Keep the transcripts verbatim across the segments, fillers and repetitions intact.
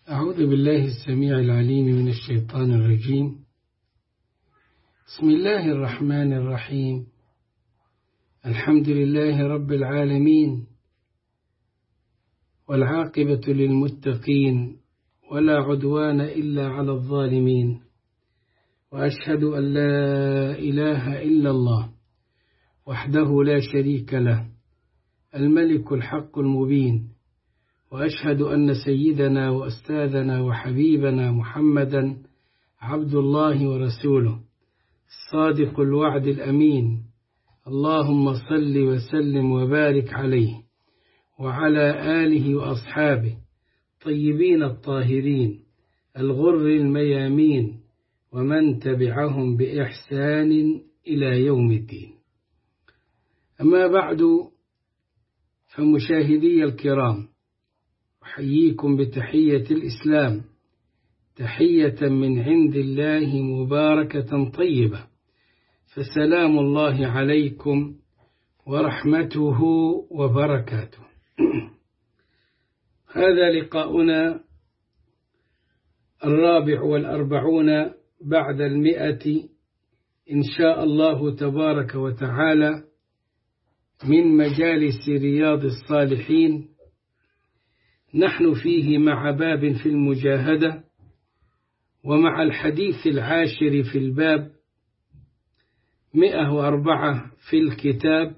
أعوذ بالله السميع العليم من الشيطان الرجيم. بسم الله الرحمن الرحيم. الحمد لله رب العالمين، والعاقبة للمتقين، ولا عدوان إلا على الظالمين، وأشهد أن لا إله إلا الله وحده لا شريك له الملك الحق المبين، وأشهد أن سيدنا وأستاذنا وحبيبنا محمدا عبد الله ورسوله الصادق الوعد الأمين. اللهم صل وسلم وبارك عليه وعلى آله وأصحابه طيبين الطاهرين الغر الميامين، ومن تبعهم بإحسان إلى يوم الدين. أما بعد، فمشاهدي الكرام، أحييكم بتحية الإسلام، تحية من عند الله مباركة طيبة، فسلام الله عليكم ورحمته وبركاته. هذا لقاؤنا الرابع والأربعون بعد المئة إن شاء الله تبارك وتعالى من مجالس رياض الصالحين. نحن فيه مع باب في المجاهدة، ومع الحديث العاشر في الباب، مئة وأربعة في الكتاب.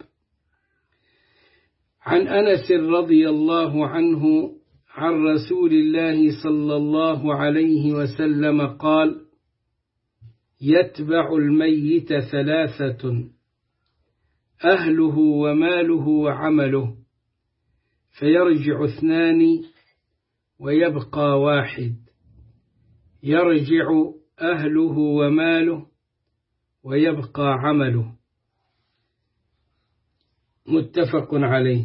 عن أنس رضي الله عنه عن رسول الله صلى الله عليه وسلم قال: يتبع الميت ثلاثة: أهله وماله وعمله، فيرجع اثنان ويبقى واحد. يرجع أهله وماله ويبقى عمله. متفق عليه.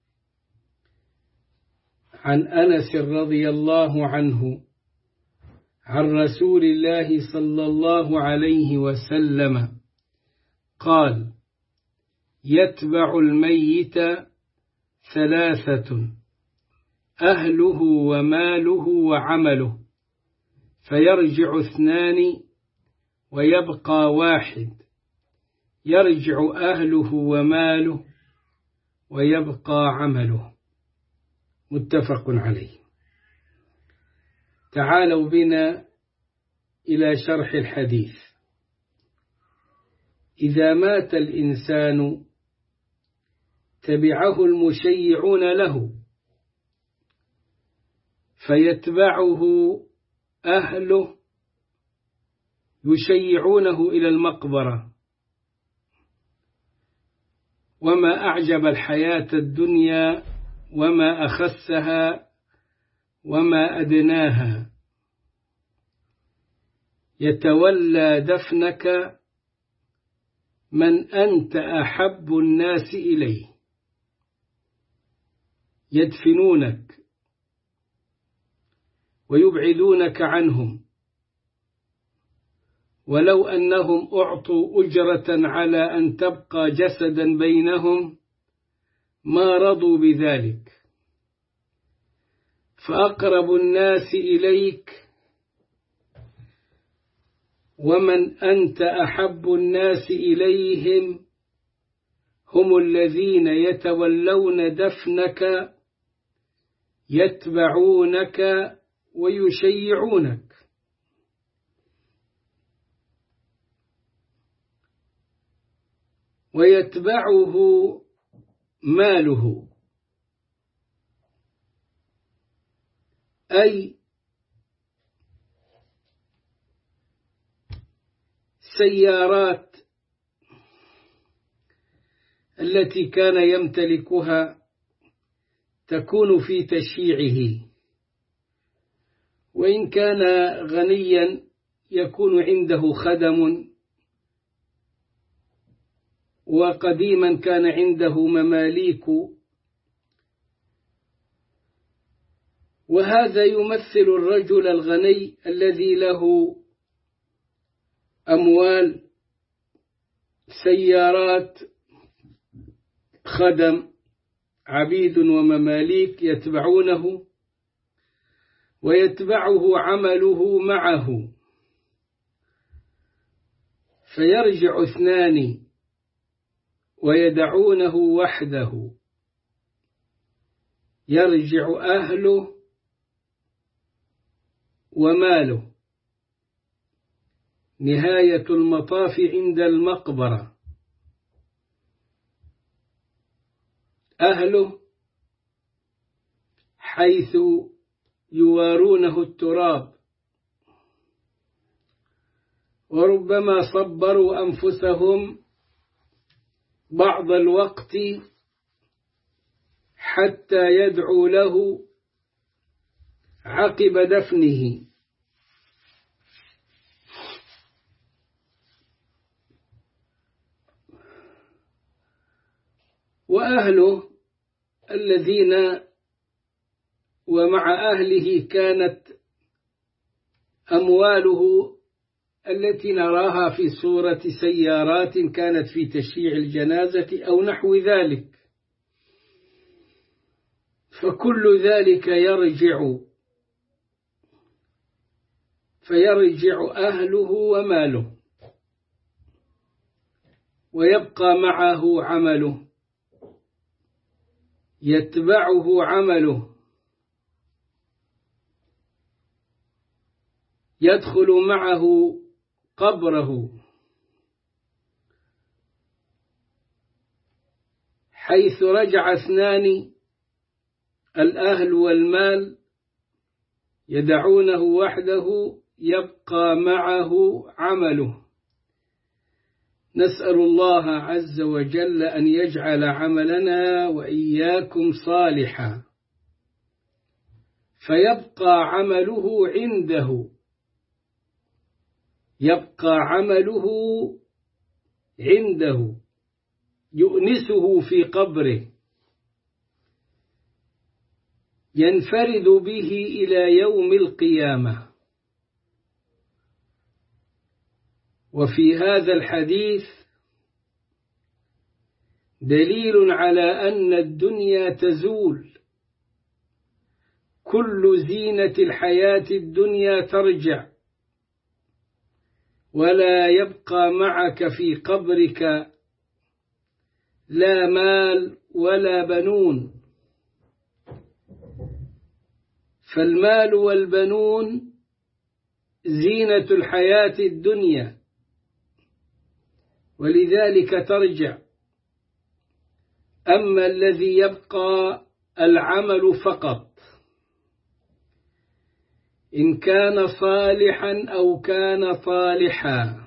عن أنس رضي الله عنه عن رسول الله صلى الله عليه وسلم قال: يتبع الميت ثلاثة: أهله وماله وعمله، فيرجع اثنان ويبقى واحد. يرجع أهله وماله ويبقى عمله. متفق عليه. تعالوا بنا إلى شرح الحديث. إذا مات الإنسان تبعه المشيعون له، فيتبعه أهله يشيعونه إلى المقبرة. وما أعجب الحياة الدنيا وما أخسها وما أدناها. يتولى دفنك من أنت أحب الناس إليه. يدفنونك ويبعدونك عنهم، ولو أنهم أعطوا أجرة على أن تبقى جسدا بينهم ما رضوا بذلك. فأقرب الناس إليك ومن أنت أحب الناس إليهم هم الذين يتولون دفنك، يتبعونك ويشيعونك. ويتبعه ماله، أي سيارات التي كان يمتلكها تكون في تشييعه. وإن كان غنيا يكون عنده خدم، وقديما كان عنده مماليك. وهذا يمثل الرجل الغني الذي له أموال، سيارات، خدم، عبيد ومماليك يتبعونه، ويتبعه عمله معه، فيرجع اثنان ويدعونه وحده، يرجع أهله وماله. نهاية المطاف عند المقبرة، أهله حيث يوارونه التراب، وربما صبروا أنفسهم بعض الوقت حتى يدعوا له عقب دفنه. وأهله الذين ومع أهله كانت أمواله التي نراها في صورة سيارات كانت في تشييع الجنازة أو نحو ذلك، فكل ذلك يرجع فيرجع أهله وماله، ويبقى معه عمله، يتبعه عمله، يدخل معه قبره، حيث رجع اثنان الأهل والمال يدعونه وحده، يبقى معه عمله. نسأل الله عز وجل أن يجعل عملنا وإياكم صالحا، فيبقى عمله عنده، يبقى عمله عنده يؤنسه في قبره، ينفرد به إلى يوم القيامة. وفي هذا الحديث دليل على أن الدنيا تزول، كل زينة الحياة الدنيا ترجع، ولا يبقى معك في قبرك لا مال ولا بنون، فالمال والبنون زينة الحياة الدنيا، ولذلك ترجع. أما الذي يبقى العمل فقط، إن كان صالحا أو كان طالحا.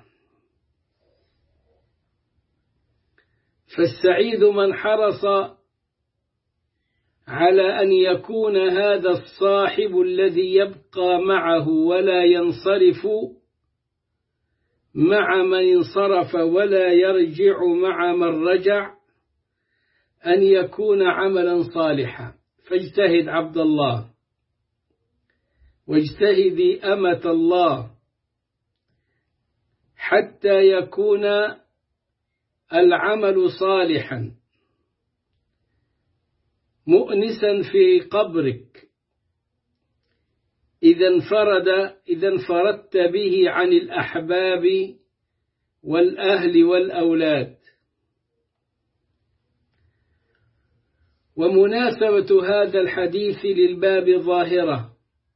فالسعيد من حرص على أن يكون هذا الصاحب الذي يبقى معه ولا ينصرف مع من انصرف ولا يرجع مع من رجع، أن يكون عملا صالحا. فاجتهد عبد الله، واجتهدي أمة الله، حتى يكون العمل صالحا مؤنسا في قبرك إذا انفرد إذا انفردت به عن الأحباب والأهل والأولاد. ومناسبة هذا الحديث للباب ظاهرة،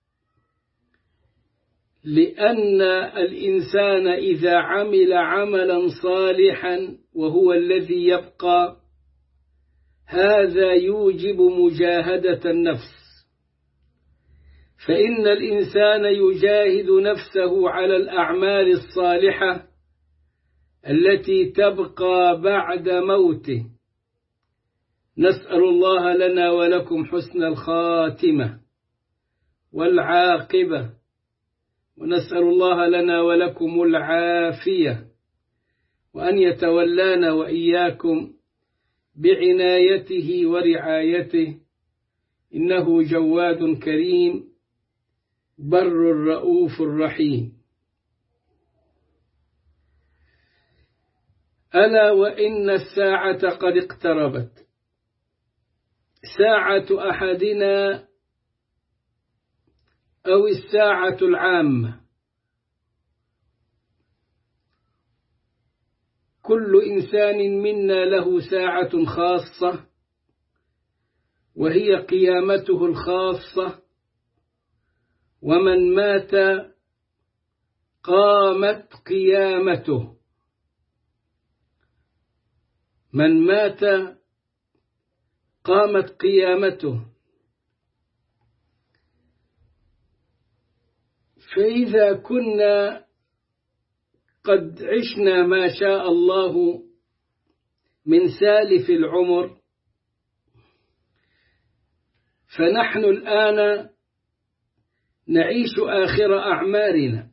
لأن الإنسان إذا عمل عملا صالحا وهو الذي يبقى، هذا يوجب مجاهدة النفس، فإن الإنسان يجاهد نفسه على الأعمال الصالحة التي تبقى بعد موته. نسأل الله لنا ولكم حسن الخاتمة والعاقبة، ونسأل الله لنا ولكم العافية، وأن يتولانا وإياكم بعنايته ورعايته، إنه جواد كريم بر الرؤوف الرحيم. ألا وإن الساعة قد اقتربت، ساعة أحدنا أو الساعة العامة. كل إنسان منا له ساعة خاصة وهي قيامته الخاصة، ومن مات قامت قيامته. من مات قامت قيامته. فإذا كنا قد عشنا ما شاء الله من سالف العمر، فنحن الآن نعيش آخر أعمارنا.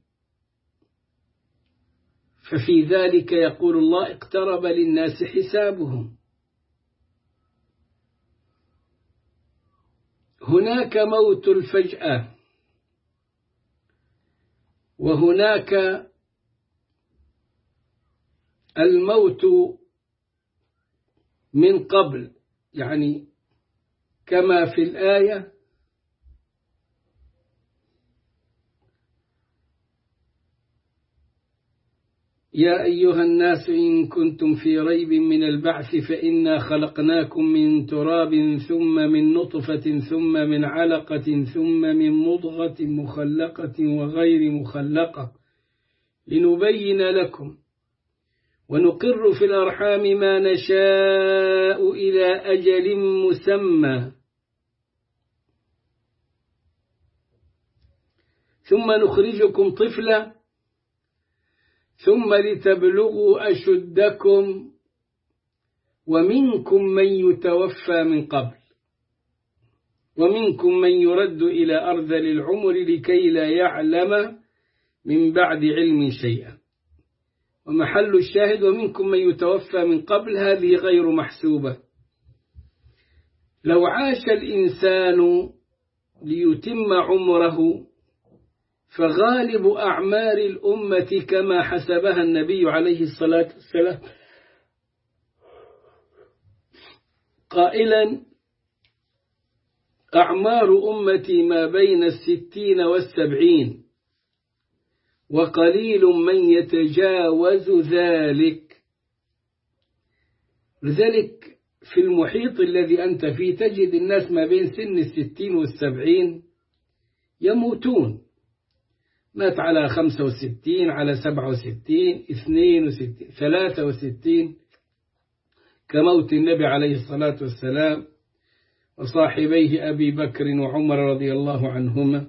ففي ذلك يقول الله: اقترب للناس حسابهم. هناك موت الفجأة، وهناك الموت من قبل، يعني كما في الآية: يا أيها الناس إن كنتم في ريب من البعث فإنا خلقناكم من تراب ثم من نطفة ثم من علقة ثم من مضغة مخلقة وغير مخلقة لنبين لكم ونقر في الأرحام ما نشاء إلى أجل مسمى ثم نخرجكم طفلا ثم لتبلغوا أشدكم ومنكم من يتوفى من قبل ومنكم من يرد إلى أرذل العمر لكي لا يعلم من بعد علم شيئا. ومحل الشاهد: ومنكم من يتوفى من قبل، هذه غير محسوبة. لو عاش الإنسان ليتم عمره فغالب أعمار الأمة كما حسبها النبي عليه الصلاة والسلام قائلا: أعمار أمتي ما بين الستين والسبعين وقليل من يتجاوز ذلك. لذلك في المحيط الذي أنت فيه تجد الناس ما بين سن الستين والسبعين يموتون. مات على خمسة وستين، على سبعة وستين، اثنين وستين، ثلاثة وستين، كموت النبي عليه الصلاة والسلام وصاحبيه أبي بكر وعمر رضي الله عنهما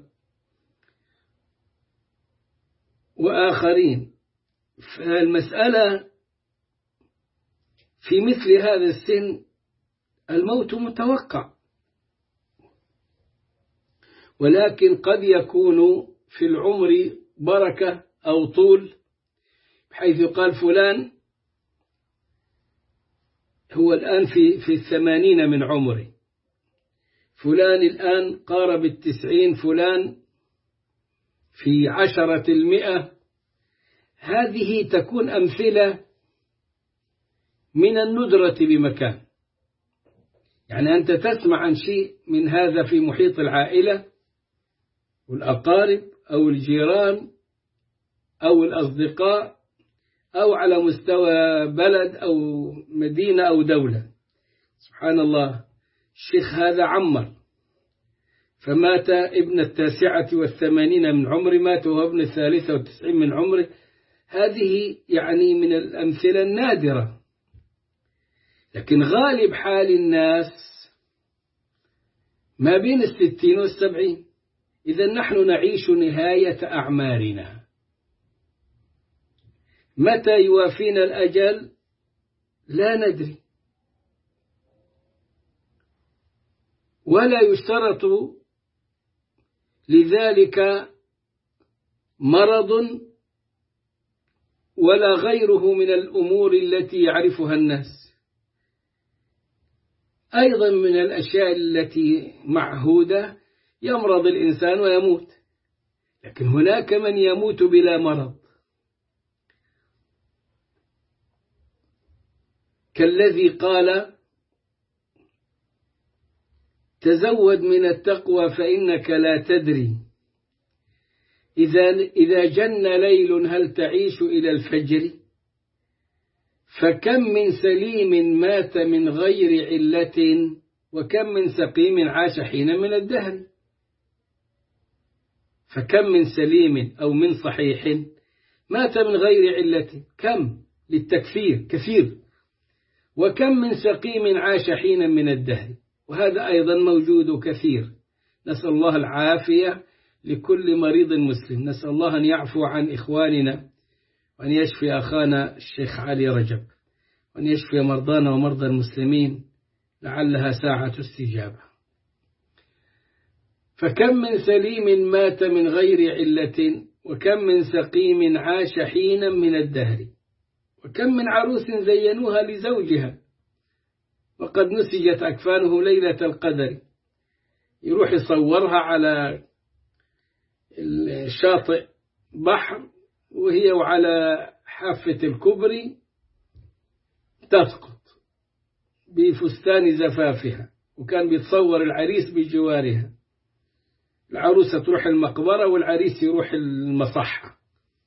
وآخرين. فالمسألة في مثل هذا السن الموت متوقع، ولكن قد يكون في العمر بركة أو طول، بحيث يقال فلان هو الآن في في الثمانين من عمره، فلان الآن قارب التسعين، فلان في عشرة المئة. هذه تكون أمثلة من الندرة بمكان. يعني أنت تسمع عن شيء من هذا في محيط العائلة والأقارب أو الجيران أو الأصدقاء أو على مستوى بلد أو مدينة أو دولة. سبحان الله، الشيخ هذا عمر فمات ابن التاسعة والثمانين من عمره، مات وهو ابن الثالثة والتسعين من عمره. هذه يعني من الأمثلة النادرة، لكن غالب حال الناس ما بين الستين والسبعين. إذا نحن نعيش نهاية أعمارنا. متى يوافينا الأجل لا ندري، ولا يشترط لذلك مرض ولا غيره من الأمور التي يعرفها الناس. أيضا من الأشياء التي معهودة يمرض الإنسان ويموت، لكن هناك من يموت بلا مرض، كالذي قال: تزود من التقوى فإنك لا تدري إذا إذا جن ليل هل تعيش إلى الفجر؟ فكم من سليم مات من غير علة، وكم من سقيم عاش حين من الدهر. فكم من سليم أو من صحيح مات من غير علة، كم للتكثير كثير، وكم من سقيم عاش حين من الدهر، وهذا أيضا موجود كثير. نسأل الله العافية لكل مريض مسلم، نسأل الله أن يعفو عن إخواننا، وأن يشفي أخانا الشيخ علي رجب، وأن يشفي مرضانا ومرضى المسلمين، لعلها ساعة استجابة. فكم من سليم مات من غير علة، وكم من سقيم عاش حينا من الدهر، وكم من عروس زينوها لزوجها وقد نسجت أكفانه ليلة القدر. يروح يصورها على الشاطئ بحر وهي وعلى حافة الكبري تسقط بفستان زفافها، وكان بيتصور العريس بجوارها. العروسة تروح المقبرة والعريس يروح المصحة.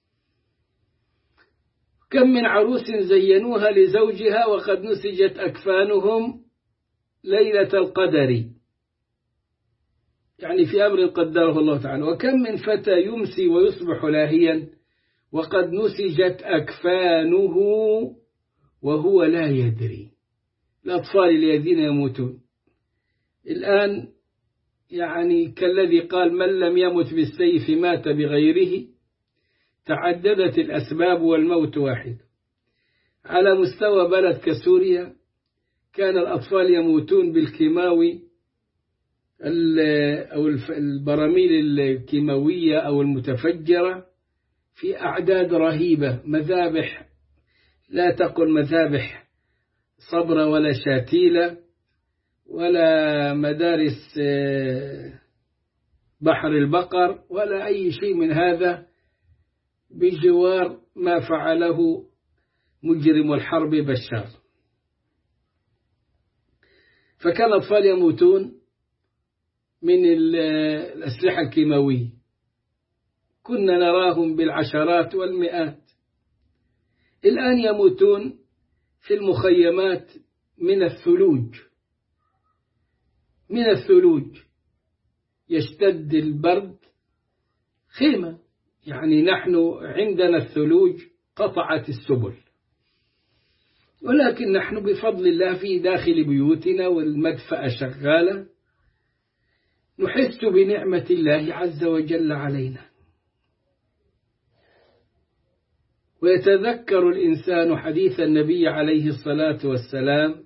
كم من عروس زينوها لزوجها وقد نسجت أكفانهم ليلة القدر، يعني في أمر قدره الله تعالى. وكم من فتى يمسي ويصبح لاهيا وقد نسجت أكفانه وهو لا يدري. الأطفال الذين يموتون الآن، يعني كالذي قال من لم يمت بالسيف مات بغيره، تعددت الأسباب والموت واحد. على مستوى بلد كسوريا كان الأطفال يموتون بالكيماوي أو البراميل الكيماوية أو المتفجرة في أعداد رهيبة، مذابح لا تقل مذابح صبرة ولا شاتيلة ولا مدارس بحر البقر ولا أي شيء من هذا بجوار ما فعله مجرم الحرب بشار. فكان الأطفال يموتون من الأسلحة الكيماوية، كنا نراهم بالعشرات والمئات. الآن يموتون في المخيمات من الثلوج، من الثلوج يشتد البرد خيمة، يعني نحن عندنا الثلوج قطعت السبل، ولكن نحن بفضل الله في داخل بيوتنا والمدفأة شغالة، نحس بنعمة الله عز وجل علينا. ويتذكر الإنسان حديث النبي عليه الصلاة والسلام: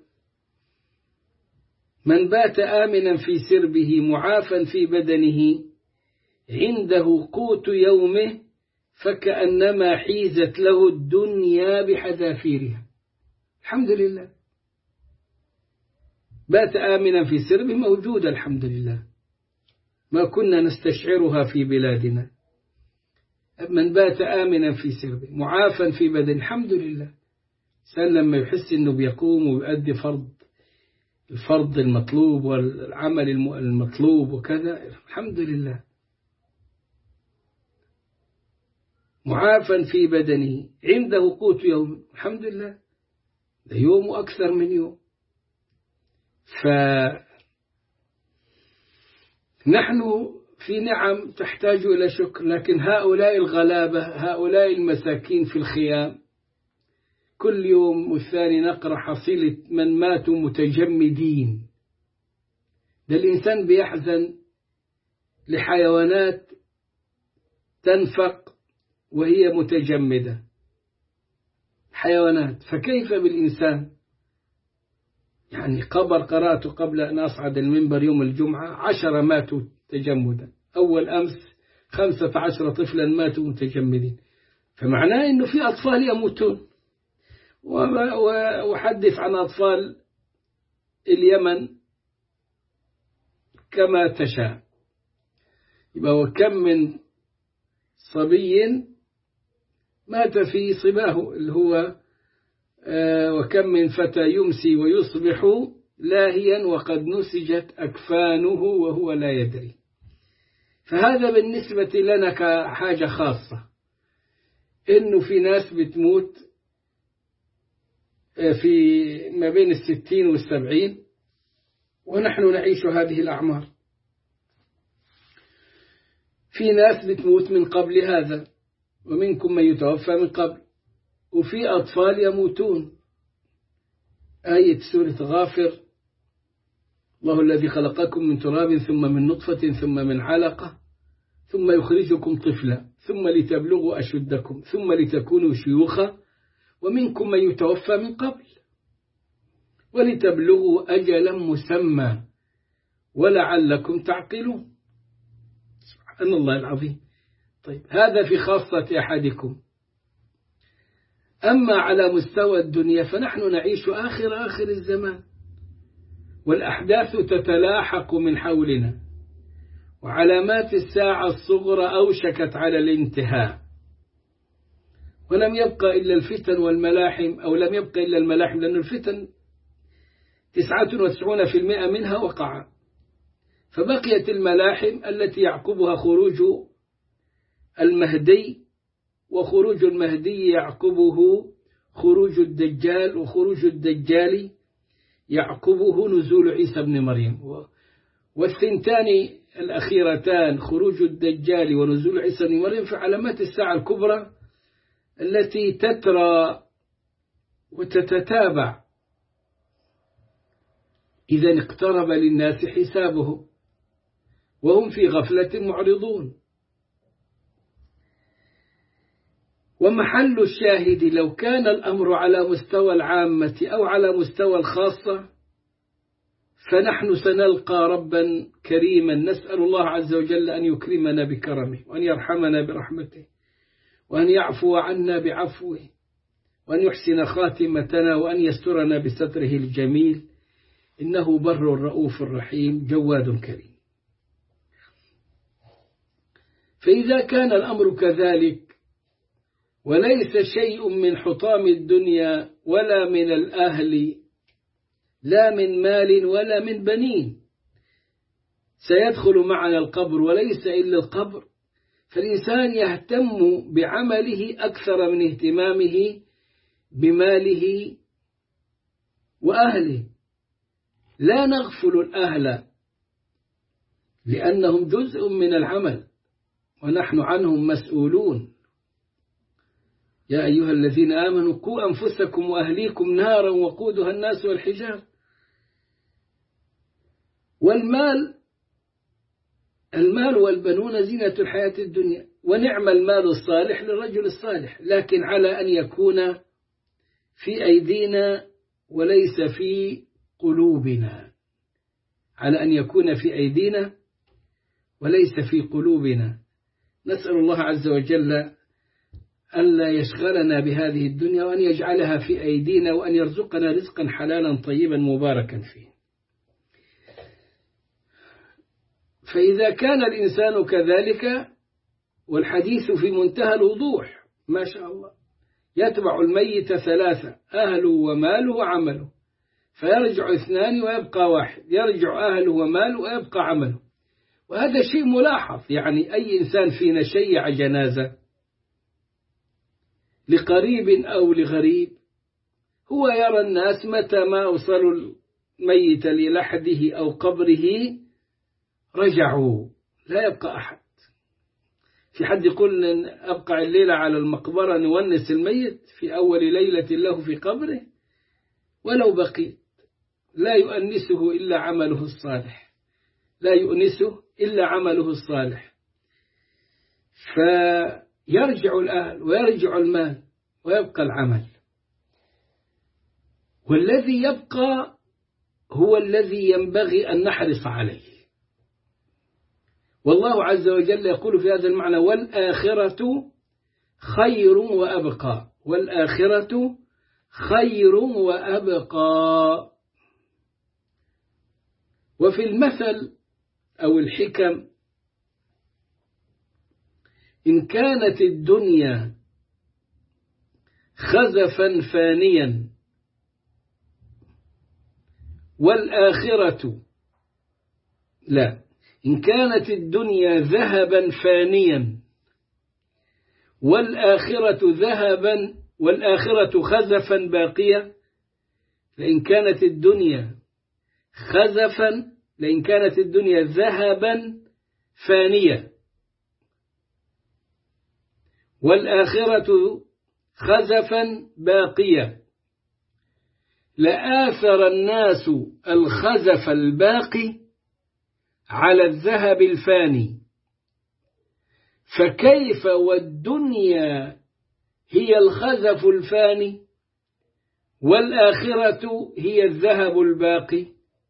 من بات آمنا في سربه معافا في بدنه عنده قوت يومه فكأنما حيزت له الدنيا بحذافيرها. الحمد لله، بات آمنا في سربه موجودة الحمد لله، ما كنا نستشعرها في بلادنا. من بات آمنا في سربه معافا في بدن، الحمد لله. سلم لما يحس أنه بيقوم ويؤدي فرض الفرض المطلوب والعمل المطلوب وكذا، الحمد لله. معافا في بدنه عنده قوت يوم، الحمد لله، ده يوم أكثر من يوم. فنحن في نعم تحتاج إلى شكر، لكن هؤلاء الغلابة، هؤلاء المساكين في الخيام، كل يوم والثاني نقرأ حصيلة من ماتوا متجمدين. ده الإنسان بيحزن لحيوانات تنفق وهي متجمدة، حيوانات، فكيف بالإنسان؟ يعني قبر قرأت قبل أن أصعد المنبر يوم الجمعة عشرة ماتوا تجمدا، أول أمس خمسة عشر طفلا ماتوا متجمدين، فمعناه أنه في أطفال يموتون. وأحدث عن أطفال اليمن كما تشاء. يبقى وكم من صبي مات في صباه، اللي هو آه وكم من فتى يمسي ويصبح لاهيا وقد نسجت أكفانه وهو لا يدري. فهذا بالنسبة لنا كحاجة خاصة، إنه في ناس بتموت في ما بين الستين والسبعين ونحن نعيش هذه الأعمار. في ناس بتموت من قبل هذا، ومنكم من يتوفى من قبل، وفي أطفال يموتون. آية سورة غافر: الله الذي خلقكم من تراب ثم من نطفة ثم من علقة ثم يخرجكم طفلا ثم لتبلغوا أشدكم ثم لتكونوا شيوخا ومنكم من يتوفى من قبل ولتبلغوا أجلا مسمى ولعلكم تعقلون. سبحان الله العظيم. طيب، هذا في خاصة أحدكم. أما على مستوى الدنيا فنحن نعيش آخر آخر الزمان، والأحداث تتلاحق من حولنا، وعلامات الساعة الصغرى أوشكت على الانتهاء، ولم يبقى إلا الفتن والملاحم، أو لم يبقى إلا الملاحم، لأن الفتن تسعة وتسعون في المئة منها وقع، فبقيت الملاحم التي يعقبها خروج المهدي، وخروج المهدي يعقبه خروج الدجال، وخروج الدجال يعقبه نزول عيسى بن مريم. والثنتان الأخيرتان خروج الدجال ونزول عيسى بن مريم في علامات الساعة الكبرى التي تترى وتتتابع. إذا اقترب للناس حسابهم وهم في غفلة معرضون. ومحل الشاهد لو كان الأمر على مستوى العامة أو على مستوى الخاصة فنحن سنلقى ربا كريما، نسأل الله عز وجل أن يكرمنا بكرمه، وأن يرحمنا برحمته، وأن يعفو عنا بعفوه، وأن يحسن خاتمتنا، وأن يسترنا بستره الجميل، إنه بر رؤوف رحيم جواد كريم. فإذا كان الأمر كذلك وليس شيء من حطام الدنيا ولا من الأهل، لا من مال ولا من بنين، سيدخل معنا القبر وليس إلا القبر، فالإنسان يهتم بعمله أكثر من اهتمامه بماله وأهله. لا نغفل الأهل لأنهم جزء من العمل ونحن عنهم مسؤولون. يا أيها الذين آمنوا قوا أنفسكم وأهليكم نارا وقودها الناس والحجار. والمال، المال والبنون زينة الحياة الدنيا، ونعم المال الصالح للرجل الصالح، لكن على أن يكون في أيدينا وليس في قلوبنا، على أن يكون في أيدينا وليس في قلوبنا. نسأل الله عز وجل ألا يشغلنا بهذه الدنيا، وأن يجعلها في أيدينا، وأن يرزقنا رزقا حلالا طيبا مباركا فيه. فإذا كان الإنسان كذلك، والحديث في منتهى الوضوح ما شاء الله، يتبع الميت ثلاثة: أهله وماله وعمله، فيرجع اثنان ويبقى واحد، يرجع أهله وماله ويبقى عمله. وهذا شيء ملاحظ، يعني أي إنسان فينا شيع جنازة لقريب أو لغريب، هو يرى الناس متى ما وصلوا الميت للحده أو قبره رجعوا، لا يبقى أحد. في حد يقول إن أبقى الليلة على المقبرة نونس الميت في أول ليلة له في قبره؟ ولو بقيت لا يؤنسه إلا عمله الصالح، لا يؤنسه إلا عمله الصالح. فيرجع الأهل ويرجع المال ويبقى العمل، والذي يبقى هو الذي ينبغي أن نحرص عليه. والله عز وجل يقول في هذا المعنى: والآخرة خير وأبقى، والآخرة خير وأبقى. وفي المثل أو الحكم: إن كانت الدنيا خزفا فانيا والآخرة لا، إن كانت الدنيا ذهبا فانيا والآخرة ذهبا والآخرة خزفا باقية، لإن كانت الدنيا خزفا لإن كانت الدنيا ذهبا فانية والآخرة خزفا باقية لآثر الناس الخزف الباقي على الذهب الفاني، فكيف والدنيا هي الخزف الفاني والآخرة هي الذهب الباقي؟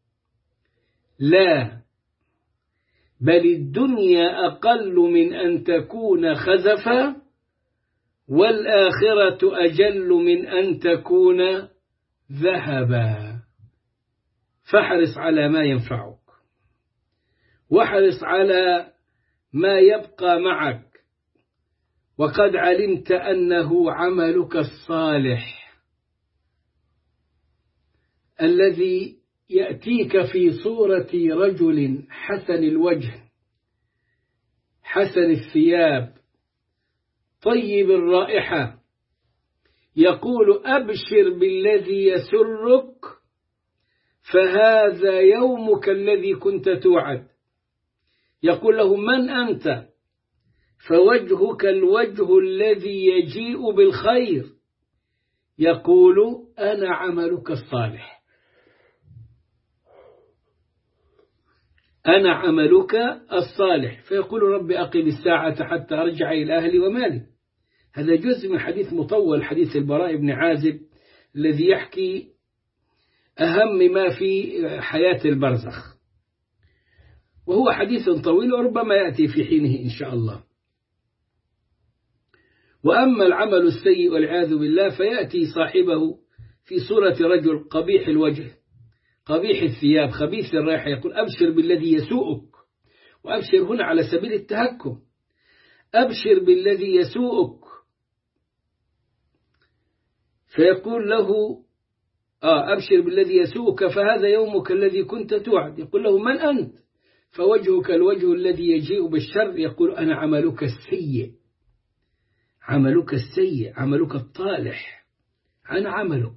لا، بل الدنيا أقل من أن تكون خزفا والآخرة أجل من أن تكون ذهبا. فاحرص على ما ينفعك واحرص على ما يبقى معك، وقد علمت أنه عملك الصالح الذي يأتيك في صورة رجل حسن الوجه حسن الثياب طيب الرائحة، يقول أبشر بالذي يسرك فهذا يومك الذي كنت توعد. يقول له من أنت؟ فوجهك الوجه الذي يجيء بالخير. يقول أنا عملك الصالح، أنا عملك الصالح. فيقول رب أقم الساعة حتى أرجع إلى أهلي ومالي. هذا جزء من حديث مطول، حديث البراء بن عازب الذي يحكي أهم ما في حياة البرزخ، وهو حديث طويل وربما يأتي في حينه إن شاء الله. وأما العمل السيء والعياذ بالله فيأتي صاحبه في صورة رجل قبيح الوجه قبيح الثياب خبيث الرائحة، يقول أبشر بالذي يسوءك. وأبشر هنا على سبيل التهكم، أبشر بالذي يسوءك. فيقول له آه أبشر بالذي يسوءك فهذا يومك الذي كنت توعد. يقول له من أنت؟ فوجهك الوجه الذي يجيء بالشر. يقول أنا عملك السيء عملك السيء عملك الطالح، أنا عملك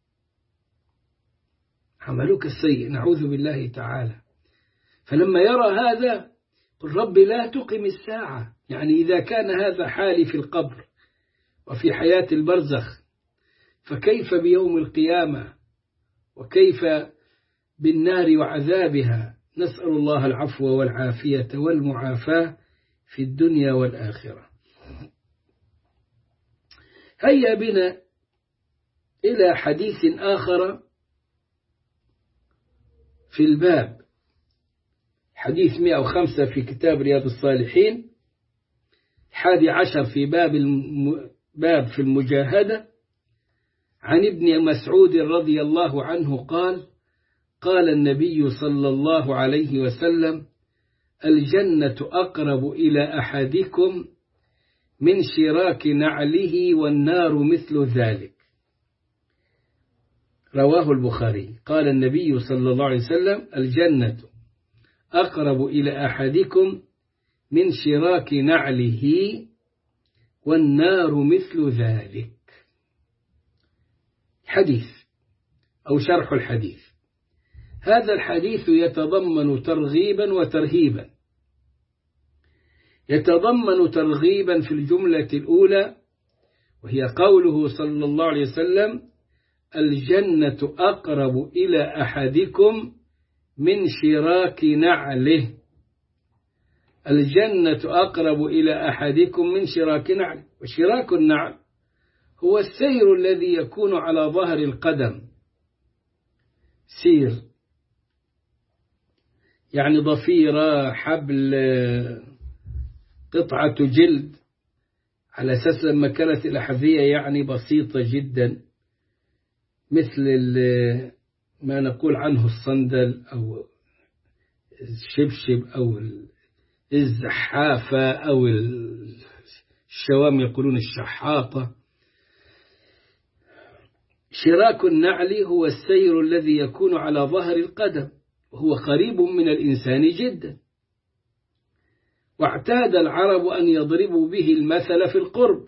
عملك السيء، نعوذ بالله تعالى. فلما يرى هذا قل رب لا تقم الساعة، يعني إذا كان هذا حالي في القبر وفي حياة البرزخ فكيف بيوم القيامة وكيف بالنار وعذابها؟ نسأل الله العفو والعافية والمعافاة في الدنيا والآخرة. هيا بنا إلى حديث آخر في الباب، حديث مئة وخمسة في كتاب رياض الصالحين، حادي عشر في باب الم... باب في المجاهدة، عن ابن مسعود رضي الله عنه قال قال النبي صلى الله عليه وسلم الجنة أقرب إلى أحدكم من شراك نعله والنار مثل ذلك. رواه البخاري. قال النبي صلى الله عليه وسلم الجنة أقرب إلى أحدكم من شراك نعله والنار مثل ذلك. حديث أو شرح الحديث. هذا الحديث يتضمن ترغيبا وترهيبا. يتضمن ترغيبا في الجملة الأولى وهي قوله صلى الله عليه وسلم الجنة أقرب إلى أحدكم من شراك نعله. الجنة أقرب إلى أحدكم من شراك نعله. وشراك النعل هو السير الذي يكون على ظهر القدم، سير يعني ضفيرة حبل قطعة جلد، على أساس لما كانت الأحذية يعني بسيطة جدا مثل ما نقول عنه الصندل أو الشبشب أو الزحافة أو الشوام يقولون الشحاطة. شراك النعل هو السير الذي يكون على ظهر القدم وهو قريب من الإنسان جدا. واعتاد العرب أن يضربوا به المثل في القرب،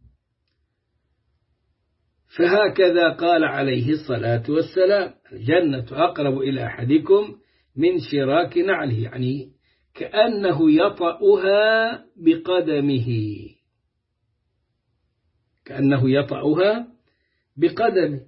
فهكذا قال عليه الصلاة والسلام: الجنة أقرب إلى أحدكم من شراك نعله، يعني كأنه يطأها بقدمه، كأنه يطأها بقدمه.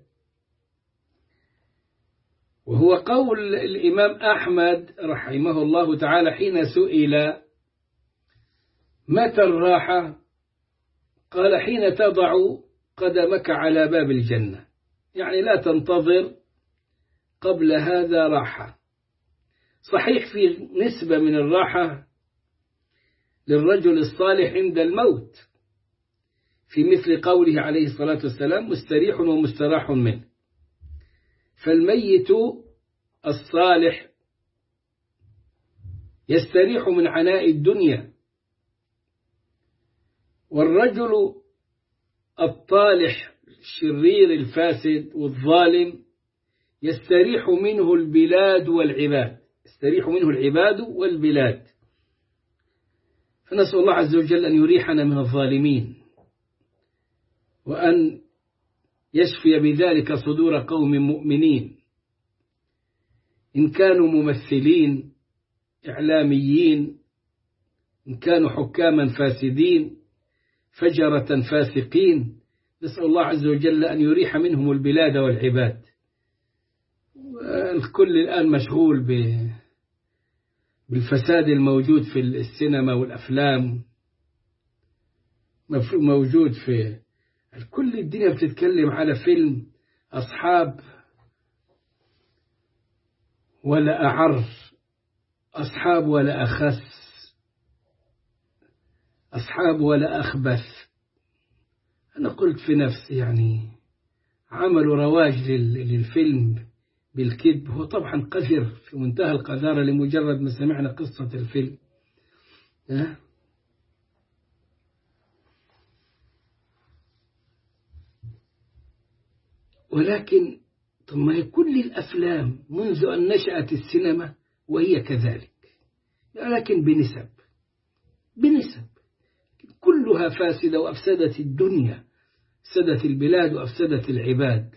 وهو قول الإمام أحمد رحمه الله تعالى حين سئل متى الراحة، قال: حين تضع قدمك على باب الجنة، يعني لا تنتظر قبل هذا راحة. صحيح في نسبة من الراحة للرجل الصالح عند الموت، في مثل قوله عليه الصلاة والسلام: مستريح ومستراح منه. فالميت الصالح يستريح من عناء الدنيا، والرجل الطالح الشرير الفاسد والظالم يستريح منه البلاد والعباد، يستريح منه العباد والبلاد. فنسأل الله عز وجل أن يريحنا من الظالمين، وأن يشفي بذلك صدور قوم مؤمنين، إن كانوا ممثلين إعلاميين، إن كانوا حكاما فاسدين فجرة فاسقين، نسأل الله عز وجل أن يريح منهم البلاد والعباد. الكل الآن مشغول بالفساد الموجود في السينما والأفلام، موجود في كل الدنيا، بتتكلم على فيلم أصحاب ولا أعر، أصحاب ولا أخس، أصحاب ولا أخبث. أنا قلت في نفسي يعني عملوا رواج للفيلم بالكذب، هو طبعا قذر في منتهى القذارة لمجرد ما سمعنا قصة الفيلم. أه؟ ولكن طب ما هي كل الأفلام منذ أن نشأت السينما وهي كذلك، لكن بنسب بنسب كلها فاسدة، وأفسدت الدنيا، أفسدت البلاد وأفسدت العباد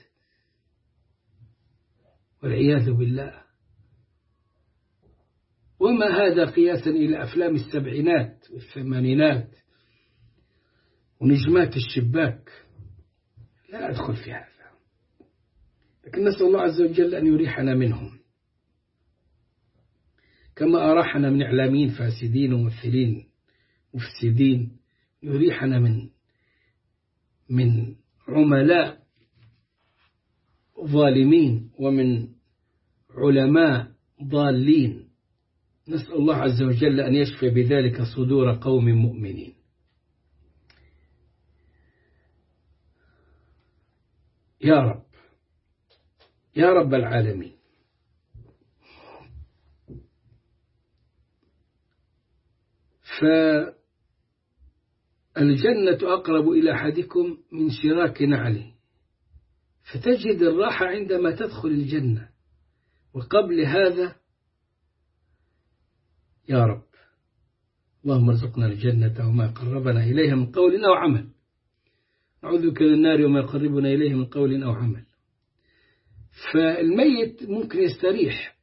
والعياذ بالله. وما هذا قياسا إلى أفلام السبعينات والثمانينات ونجمات الشباك، لا أدخل في هذا، لكن نسأل الله عز وجل أن يريحنا منهم، كما أراحنا من إعلاميين فاسدين وممثلين مفسدين، يريحنا من من عملاء ظالمين ومن علماء ضالين. نسأل الله عز وجل أن يشفي بذلك صدور قوم مؤمنين. يا رب يا رب العالمين. فالجنة أقرب إلى أحدكم من شراك نعله، فتجد الراحة عندما تدخل الجنة، وقبل هذا يا رب اللهم ارزقنا الجنة وما قربنا إليها من قول أو عمل، نعوذ بك من النار وما يقربنا إليه من قول أو عمل. فالميت ممكن يستريح،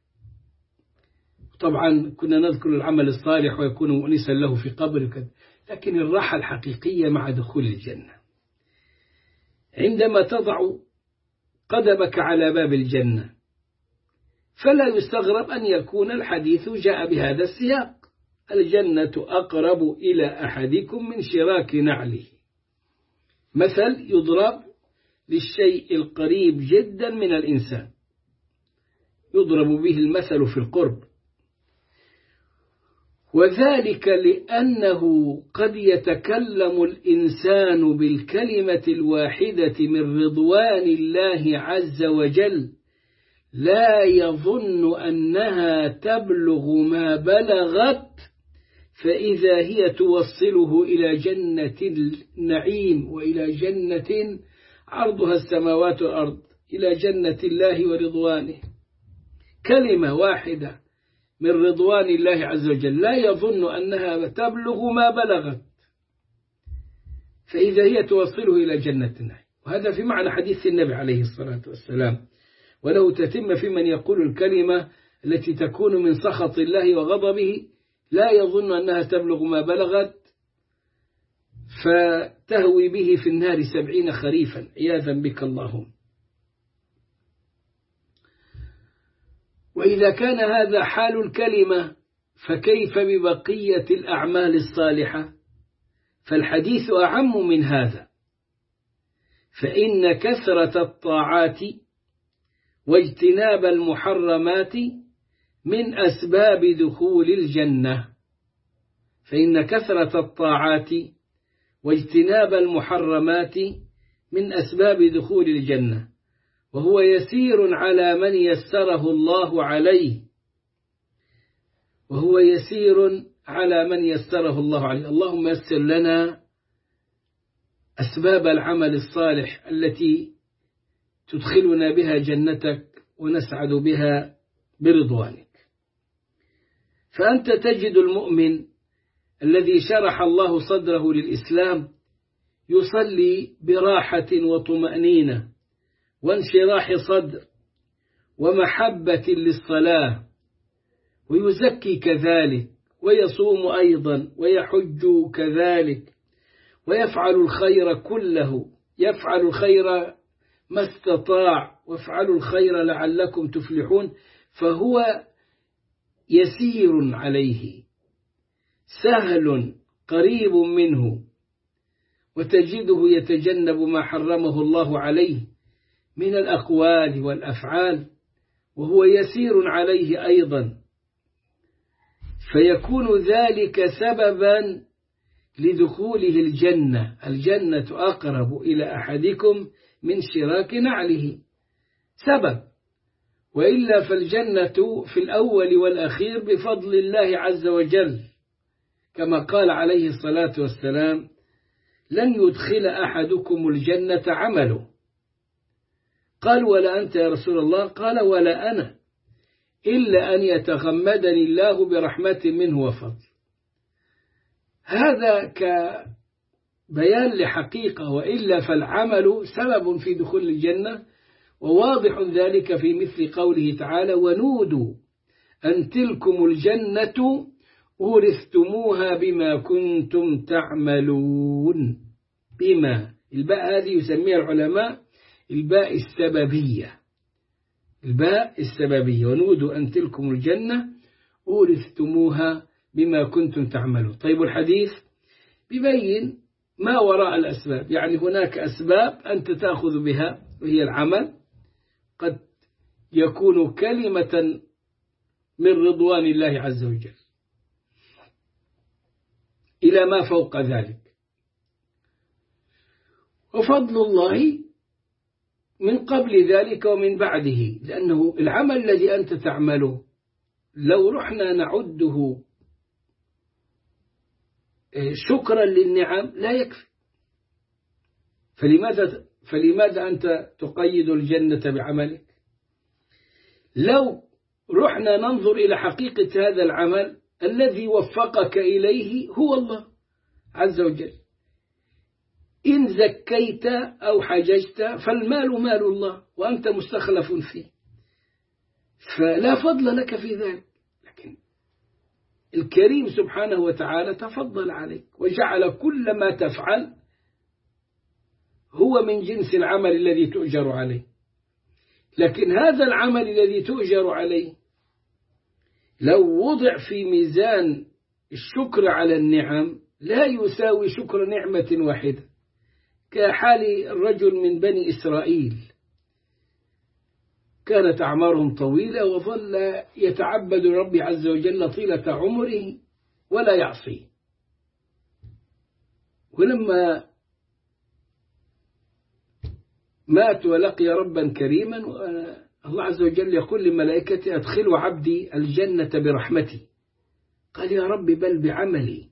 طبعا كنا نذكر العمل الصالح ويكون مؤنسا له في قبره كذا، لكن الراحة الحقيقية مع دخول الجنة، عندما تضع قدمك على باب الجنة. فلا يستغرب أن يكون الحديث جاء بهذا السياق: الجنة أقرب إلى أحدكم من شراك نعله. مثل يضرب للشيء القريب جدا من الإنسان، يضرب به المثل في القرب، وذلك لأنه قد يتكلم الإنسان بالكلمة الواحدة من رضوان الله عز وجل، لا يظن أنها تبلغ ما بلغت، فإذا هي توصله إلى جنة النعيم وإلى جنة عرضها السماوات والأرض، إلى جنة الله ورضوانه. كلمة واحدة من رضوان الله عز وجل لا يظن أنها تبلغ ما بلغت، فإذا هي توصله إلى جنة النعيم. وهذا في معنى حديث النبي عليه الصلاة والسلام: وله تتم في من يقول الكلمة التي تكون من سخط الله وغضبه لا يظن أنها تبلغ ما بلغت فتهوي به في النار سبعين خريفا عياذا بك اللهم. وإذا كان هذا حال الكلمة فكيف ببقية الأعمال الصالحة؟ فالحديث أعم من هذا، فإن كثرة الطاعات واجتناب المحرمات من أسباب دخول الجنة. فإن كثرة الطاعات واجتناب المحرمات من أسباب دخول الجنة، وهو يسير على من يسره الله عليه وهو يسير على من يسره الله عليه. اللهم يسر لنا أسباب العمل الصالح التي تدخلنا بها جنتك ونسعد بها برضوانك. فأنت تجد المؤمن الذي شرح الله صدره للإسلام يصلي براحة وطمأنينة وانشراح صدر ومحبة للصلاة، ويزكي كذلك، ويصوم أيضا، ويحج كذلك، ويفعل الخير كله، يفعل الخير ما استطاع، وافعلوا الخير لعلكم تفلحون. فهو يسير عليه، سهل قريب منه، وتجده يتجنب ما حرمه الله عليه من الأقوال والأفعال، وهو يسير عليه أيضا، فيكون ذلك سببا لدخوله الجنة. الجنة أقرب إلى أحدكم من شراك نعله، سبب، وإلا فالجنة في الأول والأخير بفضل الله عز وجل، كما قال عليه الصلاة والسلام: لن يدخل أحدكم الجنة عمله. قال: ولا أنت يا رسول الله؟ قال: ولا أنا، إلا أن يتغمدني الله برحمة منه وفضل. هذا كبيان لحقيقة، وإلا فالعمل سبب في دخول الجنة، وواضح ذلك في مثل قوله تعالى: ونودوا أن تلكم الجنة أورثتموها بما كنتم تعملون. بما، الباء هذه يسميها العلماء الباء السببية، الباء السببية، ونودوا أن تلكم الجنة أورثتموها بما كنتم تعملون. طيب، الحديث بيبين ما وراء الأسباب، يعني هناك أسباب أنت تأخذ بها وهي العمل، قد يكون كلمة من رضوان الله عز وجل إلى ما فوق ذلك، وفضل الله من قبل ذلك ومن بعده، لأنه العمل الذي أنت تعمله لو رحنا نعده شكرا للنعم لا يكفي. فلماذا فلماذا أنت تقيد الجنة بعملك؟ لو رحنا ننظر إلى حقيقة هذا العمل، الذي وفقك إليه هو الله عز وجل. إن زكيت أو حججت فالمال مال الله وأنت مستخلف فيه، فلا فضل لك في ذلك، لكن الكريم سبحانه وتعالى تفضل عليك وجعل كل ما تفعل هو من جنس العمل الذي تؤجر عليه. لكن هذا العمل الذي تؤجر عليه لو وضع في ميزان الشكر على النعم لا يساوي شكر نعمة واحدة، كحال الرجل من بني إسرائيل كانت أعمارهم طويلة وظل يتعبد ربي عز وجل طيلة عمره ولا يعصي، ولما مات ولقي ربا كريما الله عز وجل يقول لملائكته: أدخلوا عبدي الجنة برحمتي. قال: يا رب بل بعملي.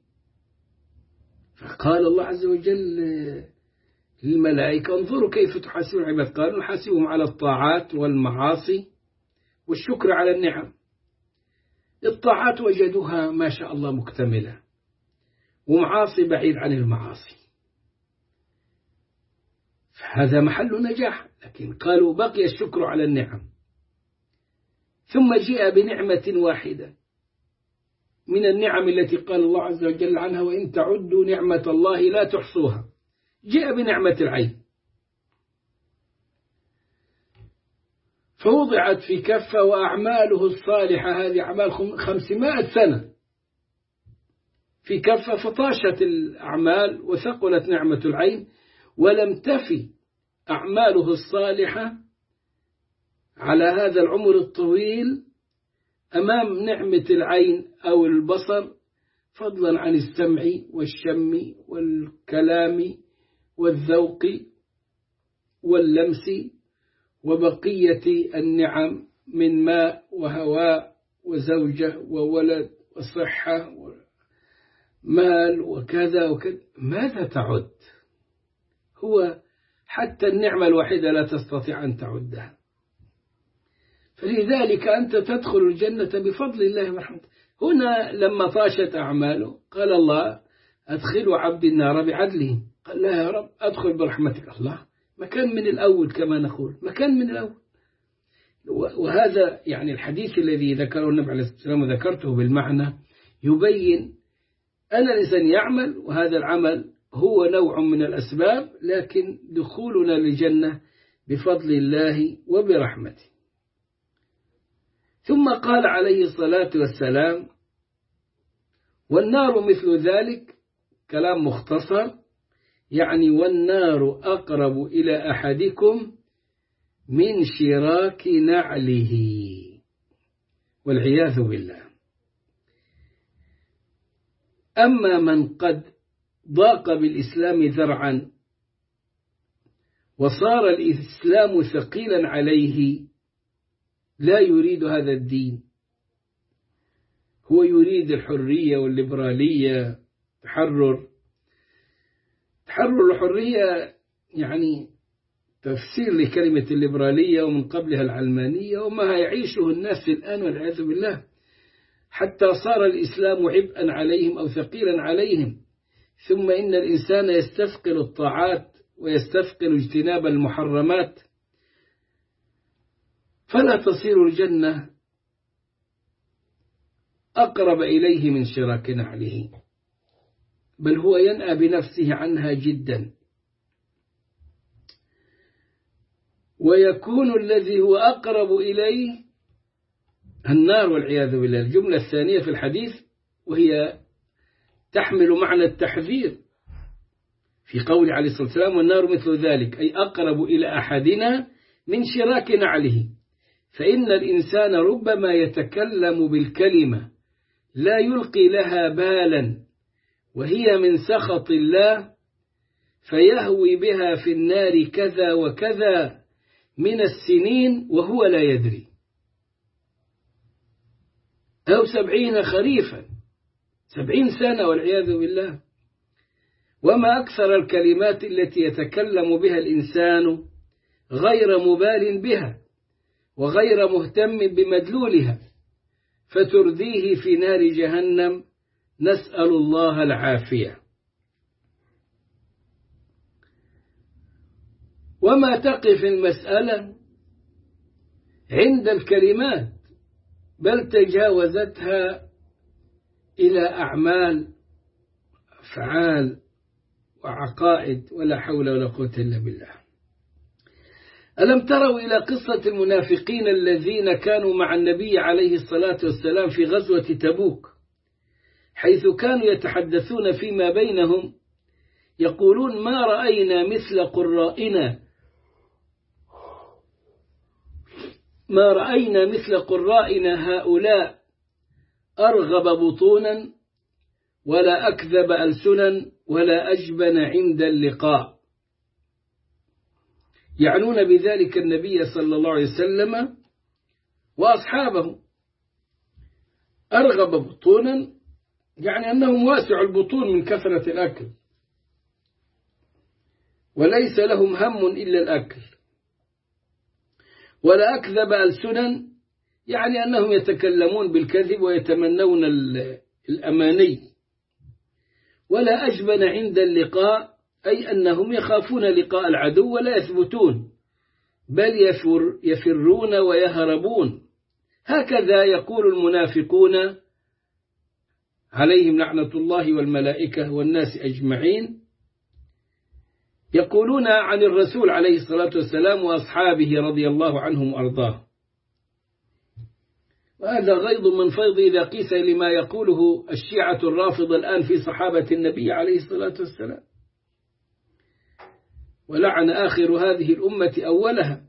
فقال الله عز وجل للملائكة: انظروا كيف تحاسبون العباد. قالوا: نحاسبهم على الطاعات والمعاصي والشكر على النعم. الطاعات وجدوها ما شاء الله مكتملة، ومعاصي بعيد عن المعاصي، فهذا محل نجاح. لكن قالوا بقي الشكر على النعم. ثم جاء بنعمة واحدة من النعم التي قال الله عز وجل عنها وإن تعدوا نعمة الله لا تحصوها، جاء بنعمة العين، فوضعت في كفة وأعماله الصالحة، هذه أعمال خمسمائة سنة في كفة، فطاشت الأعمال وثقلت نعمة العين، ولم تفي أعماله الصالحة على هذا العمر الطويل أمام نعمة العين أو البصر، فضلا عن السمع والشم والكلام والذوق واللمس وبقية النعم من ماء وهواء وزوجة وولد وصحة ومال وكذا وكذا. ماذا تعد؟ هو حتى النعمة الوحيدة لا تستطيع أن تعدها. فلذلك أنت تدخل الجنة بفضل الله ورحمته. هنا لما طاشت أعماله قال الله أدخلوا عبد النار بعدله، قال لا يا رب أدخل برحمتك. الله مكان من الأول كما نقول، مكان من الأول. وهذا يعني الحديث الذي ذكره النبي عليه الصلاة والسلام وذكرته بالمعنى يبين أن الإنسان يعمل، وهذا العمل هو نوع من الأسباب، لكن دخولنا للجنة بفضل الله وبرحمته. ثم قال عليه الصلاة والسلام والنار مثل ذلك، كلام مختصر، يعني والنار أقرب إلى أحدكم من شراك نعله، والعياذ بالله. أما من قد ضاق بالإسلام ذرعا وصار الإسلام ثقيلا عليه، لا يريد هذا الدين، هو يريد الحرية والليبرالية، تحرر تحرر الحرية، يعني تفسير لكلمة الليبرالية ومن قبلها العلمانية وما يعيشه الناس الآن والعياذ بالله، حتى صار الإسلام عبئا عليهم أو ثقيلا عليهم. ثم إن الإنسان يستثقل الطاعات ويستثقل اجتناب المحرمات، فلا تصير الجنة أقرب إليه من شراك نعله، بل هو ينأى بنفسه عنها جدا، ويكون الذي هو أقرب إليه النار والعياذ بالله. الجملة الثانية في الحديث وهي تحمل معنى التحذير في قول عليه الصلاة والسلام والنار مثل ذلك، أي أقرب إلى أحدنا من شراك نعله. فإن الإنسان ربما يتكلم بالكلمة لا يلقي لها بالا وهي من سخط الله، فيهوي بها في النار كذا وكذا من السنين وهو لا يدري، أو سبعين خريفا، سبعين سنة والعياذ بالله. وما أكثر الكلمات التي يتكلم بها الإنسان غير مبال بها وغير مهتم بمدلولها، فترديه في نار جهنم، نسأل الله العافية. وما تقف المسألة عند الكلمات، بل تجاوزتها إلى أعمال أفعال وعقائد، ولا حول ولا قوة إلا بالله. ألم تروا إلى قصة المنافقين الذين كانوا مع النبي عليه الصلاة والسلام في غزوة تبوك، حيث كانوا يتحدثون فيما بينهم يقولون ما رأينا مثل قرائنا ما رأينا مثل قرائنا هؤلاء أرغب بطونا ولا أكذب ألسنا ولا أجبن عند اللقاء، يعنون بذلك النبي صلى الله عليه وسلم وأصحابه. أرغب بطونا يعني أنهم واسع البطون من كثرة الأكل، وليس لهم هم إلا الأكل. ولا أكذب ألسنا يعني أنهم يتكلمون بالكذب ويتمنون الأماني، ولا أجبن عند اللقاء، أي أنهم يخافون لقاء العدو ولا يثبتون، بل يفر يفرون ويهربون. هكذا يقول المنافقون عليهم لعنة الله والملائكة والناس أجمعين، يقولون عن الرسول عليه الصلاة والسلام وأصحابه رضي الله عنهم وأرضاه. وهذا غيض من فيض إذا قيس لما يقوله الشيعة الرافضة الآن في صحابة النبي عليه الصلاة والسلام، ولعن آخر هذه الأمة أولها.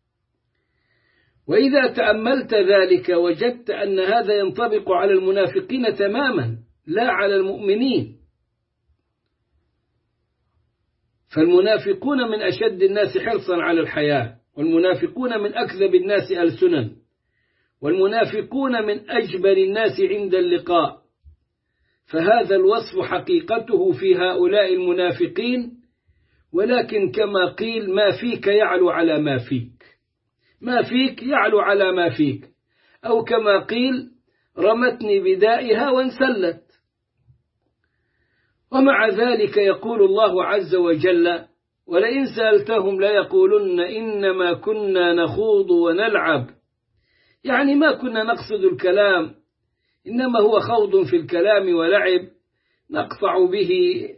وإذا تأملت ذلك وجدت أن هذا ينطبق على المنافقين تماما لا على المؤمنين، فالمنافقون من أشد الناس حرصا على الحياة، والمنافقون من أكذب الناس ألسنا، والمنافقون من أجبر الناس عند اللقاء. فهذا الوصف حقيقته في هؤلاء المنافقين، ولكن كما قيل ما فيك يعلو على ما فيك، ما فيك يعلو على ما فيك، أو كما قيل رمتني بدائها وانسلت. ومع ذلك يقول الله عز وجل: ولئن سألتهم ليقولن إنما كنا نخوض ونلعب، يعني ما كنا نقصد الكلام، إنما هو خوض في الكلام ولعب نقطع به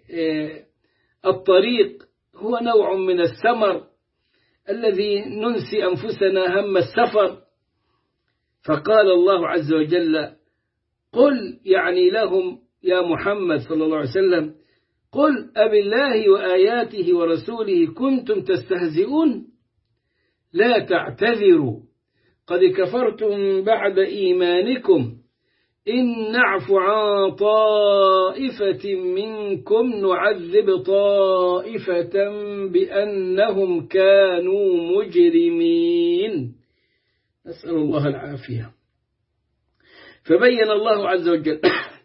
الطريق، هو نوع من السمر الذي ننسي أنفسنا هم السفر. فقال الله عز وجل: قل، يعني لهم يا محمد صلى الله عليه وسلم، قل أبالله وآياته ورسوله كنتم تستهزئون لا تعتذروا قد كفرتم بعد إيمانكم إن نعف عن طائفة منكم نعذب طائفة بأنهم كانوا مجرمين، نسأل الله العافية. فبين الله عز وجل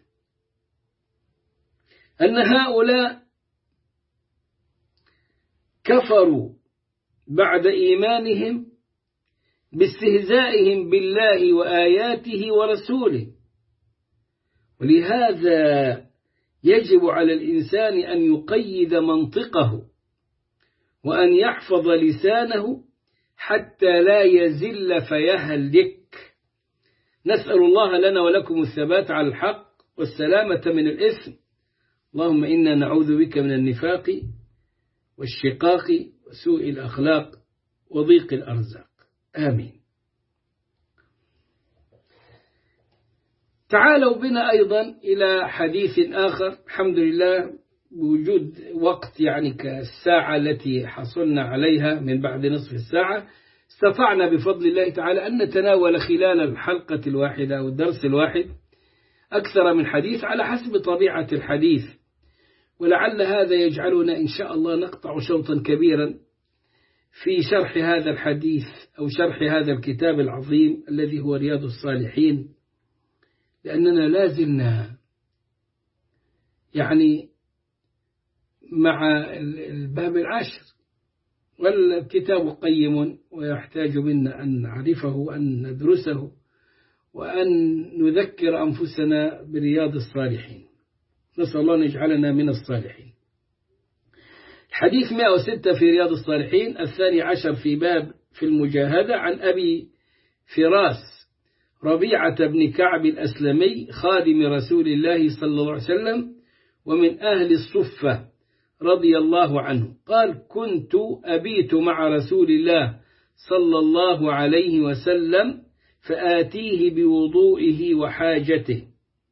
أن هؤلاء كفروا بعد إيمانهم باستهزائهم بالله وآياته ورسوله، ولهذا يجب على الإنسان أن يقيد منطقه وأن يحفظ لسانه حتى لا يزل فيهلك. نسأل الله لنا ولكم الثبات على الحق والسلامة من الإثم. اللهم إنا نعوذ بك من النفاق والشقاق وسوء الأخلاق وضيق الأرزاق، آمين. تعالوا بنا أيضا إلى حديث آخر، الحمد لله بوجود وقت يعني كالساعة التي حصلنا عليها من بعد نصف الساعة، استطعنا بفضل الله تعالى أن نتناول خلال الحلقة الواحدة أو الدرس الواحد أكثر من حديث على حسب طبيعة الحديث، ولعل هذا يجعلنا إن شاء الله نقطع شوطا كبيرا في شرح هذا الحديث أو شرح هذا الكتاب العظيم الذي هو رياض الصالحين، لأننا لازلنا يعني مع الباب العاشر، والكتاب قيم ويحتاج منا أن نعرفه وأن ندرسه وأن نذكر أنفسنا برياض الصالحين. نسأل الله أن يجعلنا من الصالحين. الحديث مئة وستة في رياض الصالحين، الثاني عشر في باب في المجاهدة، عن أبي فراس ربيعة بن كعب الأسلمي خادم رسول الله صلى الله عليه وسلم ومن أهل الصفة رضي الله عنه قال: كنت أبيت مع رسول الله صلى الله عليه وسلم فآتيه بوضوئه وحاجته،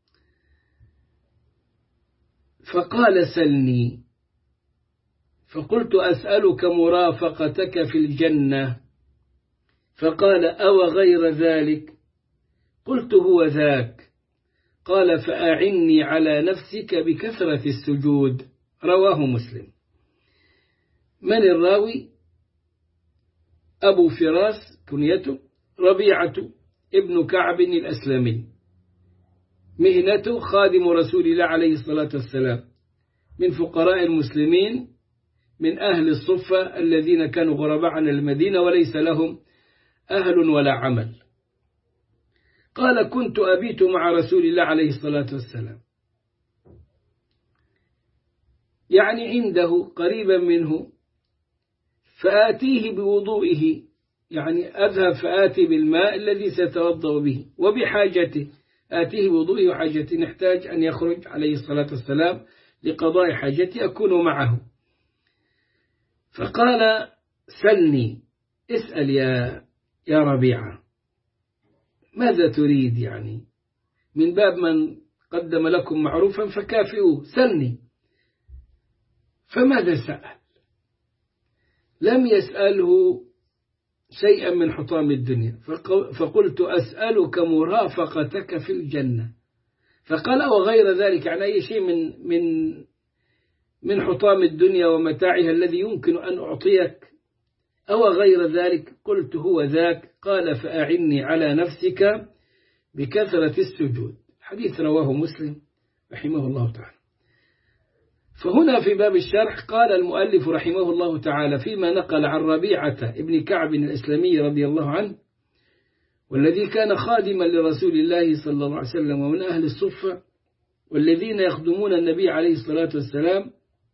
فقال: سلني. فقلت: أسألك مرافقتك في الجنة. فقال: أو غير ذلك؟ قلت: هو ذاك. قال: فأعني على نفسك بكثرة السجود. رواه مسلم. من الراوي؟ أبو فراس كنيته ربيعة ابن كعب الأسلمي، مهنته خادم رسول الله عليه الصلاة والسلام، من فقراء المسلمين، من أهل الصفة الذين كانوا غرباء عن المدينة وليس لهم أهل ولا عمل. قال كنت أبيت مع رسول الله عليه الصلاة والسلام، يعني عنده قريبا منه، فآتيه بوضوئه، يعني أذهب فآتي بالماء الذي سيتوضأ به وبحاجته، آتيه بوضوئه وحاجته، نحتاج أن يخرج عليه الصلاة والسلام لقضاء حاجته، أكون معه. فقال سلني، اسأل يا يا ربيعة ماذا تريد، يعني من باب من قدم لكم معروفا فكافئوه، سلني. فماذا سأل؟ لم يسأله شيئا من حطام الدنيا، فقلت أسألك مرافقتك في الجنة. فقال وغير ذلك، عن أي شيء من من من حطام الدنيا ومتاعها الذي يمكن أن أعطيك أو غير ذلك؟ قلت هو ذاك. قال فأعني على نفسك بكثرة السجود. حديث رواه مسلم رحمه الله تعالى. فهنا في باب الشرح قال المؤلف رحمه الله تعالى فيما نقل عن ربيعة ابن كعب الإسلامي رضي الله عنه، والذي كان خادما لرسول الله صلى الله عليه وسلم ومن أهل الصفة والذين يخدمون النبي عليه الصلاة والسلام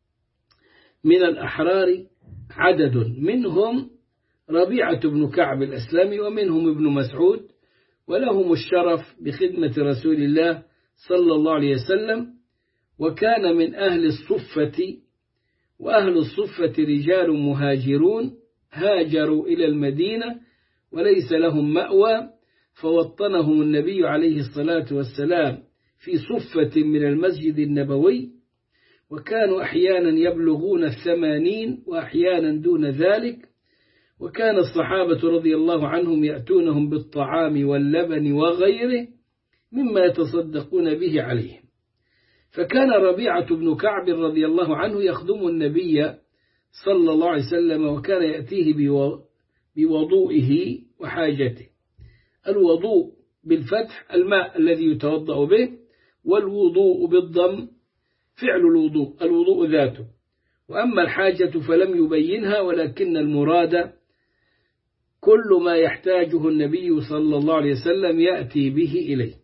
من الأحرار عدد، منهم ربيعة بن كعب الإسلامي ومنهم ابن مسعود، ولهم الشرف بخدمة رسول الله صلى الله عليه وسلم. وكان من أهل الصفة، وأهل الصفة رجال مهاجرون هاجروا إلى المدينة وليس لهم مأوى، فوطنهم النبي عليه الصلاة والسلام في صفة من المسجد النبوي، وكانوا أحيانا يبلغون الثمانين وأحيانا دون ذلك. وكان الصحابة رضي الله عنهم يأتونهم بالطعام واللبن وغيره مما يتصدقون به عليهم. فكان ربيعة بن كعب رضي الله عنه يخدم النبي صلى الله عليه وسلم، وكان يأتيه بوضوئه وحاجته. الوضوء بالفتح الماء الذي يتوضأ به، والوضوء بالضم فعل الوضوء، الوضوء ذاته. وأما الحاجة فلم يبينها، ولكن المراد كل ما يحتاجه النبي صلى الله عليه وسلم يأتي به إليه.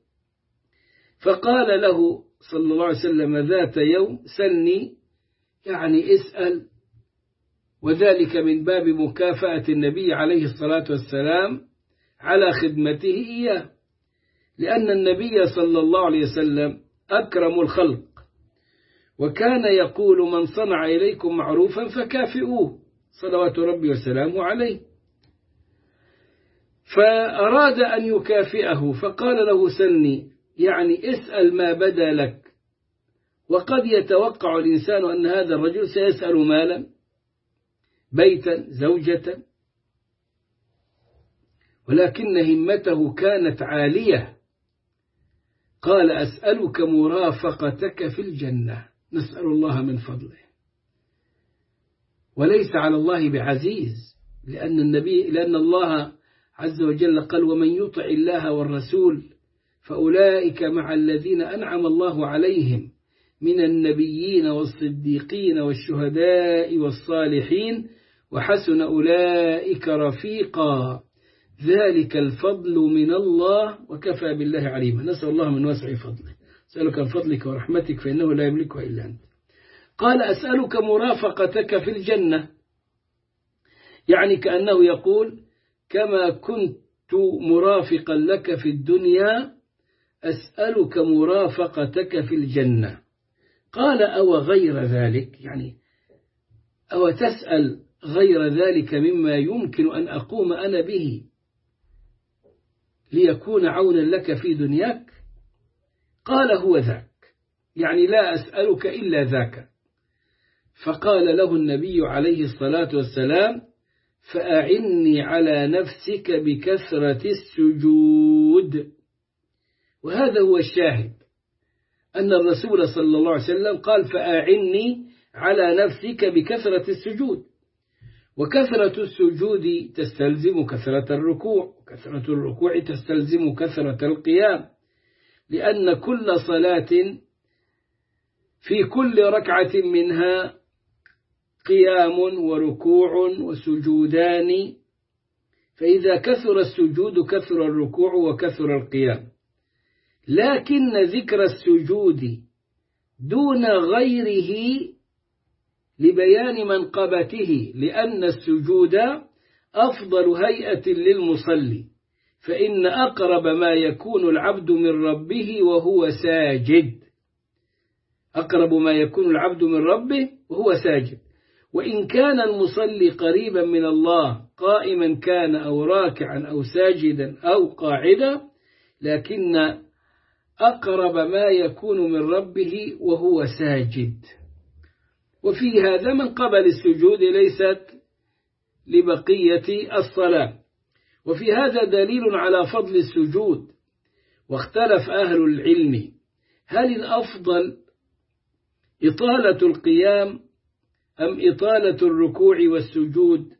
فقال له صلى الله عليه وسلم ذات يوم سلني، يعني اسأل، وذلك من باب مكافأة النبي عليه الصلاة والسلام على خدمته إياه، لأن النبي صلى الله عليه وسلم أكرم الخلق، وكان يقول من صنع إليكم معروفا فكافئوه صلوات ربي وسلامه عليه. فأراد أن يكافئه فقال له سلني، يعني اسأل ما بدا لك. وقد يتوقع الإنسان أن هذا الرجل سيسأل مالا، بيتا، زوجة، ولكن همته كانت عالية. قال أسألك مرافقتك في الجنة، نسأل الله من فضله، وليس على الله بعزيز، لأن النبي لأن الله عز وجل قال ومن يطع الله والرسول فأولئك مع الذين أنعم الله عليهم من النبيين والصديقين والشهداء والصالحين وحسن أولئك رفيقا، ذلك الفضل من الله وكفى بالله عليما. نسأل الله من وسع فضله، أسألك فضلك ورحمتك فإنه لا يملكها إلا أنت. قال أسألك مرافقتك في الجنة، يعني كأنه يقول كما كنت مرافقا لك في الدنيا أسألك مرافقتك في الجنة. قال أو غير ذلك، يعني أو تسأل غير ذلك مما يمكن أن أقوم أنا به ليكون عونا لك في دنياك؟ قال هو ذاك، يعني لا أسألك إلا ذاك. فقال له النبي عليه الصلاة والسلام فأعني على نفسك بكثرة السجود. وهذا هو الشاهد، أن الرسول صلى الله عليه وسلم قال فأعني على نفسك بكثرة السجود، وكثرة السجود تستلزم كثرة الركوع، وكثرة الركوع تستلزم كثرة القيام، لأن كل صلاة في كل ركعة منها قيام وركوع وسجودان، فإذا كثر السجود كثر الركوع وكثر القيام، لكن ذكر السجود دون غيره لبيان منقبته، لأن السجود أفضل هيئة للمصلي، فإن أقرب ما يكون العبد من ربه وهو ساجد، أقرب ما يكون العبد من ربه وهو ساجد. وإن كان المصلي قريبا من الله قائما كان أو راكعا أو ساجدا أو قاعدا، لكن أقرب ما يكون من ربه وهو ساجد. وفي هذا من قبل السجود ليست لبقية الصلاة. وفي هذا دليل على فضل السجود، واختلف أهل العلم هل الأفضل إطالة القيام أم إطالة الركوع والسجود؟